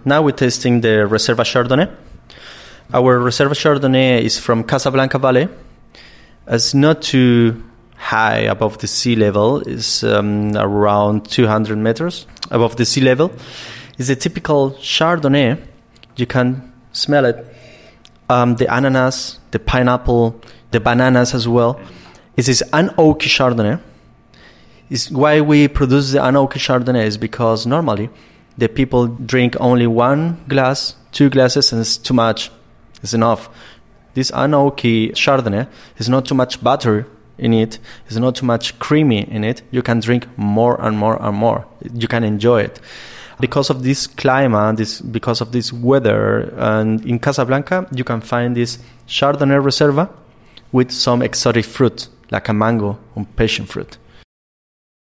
Now we're tasting the Reserva Chardonnay. Our Reserva Chardonnay is from Casablanca Valley. It's not too high above the sea level. It's around 200 meters above the sea level. It's a typical Chardonnay. You can smell it. The ananas, the pineapple, the bananas as well. It is an oaky Chardonnay. It's why we produce the an-oaky Chardonnay is because normally the people drink only 1 glass, 2 glasses, and it's too much. It's enough. This an-oaky Chardonnay is not too much butter in it. It's not too much creamy in it. You can drink more and more and more. You can enjoy it. Because of this climate, because of this weather, and in Casablanca, you can find this Chardonnay Reserva with some exotic fruit, like a mango or passion fruit.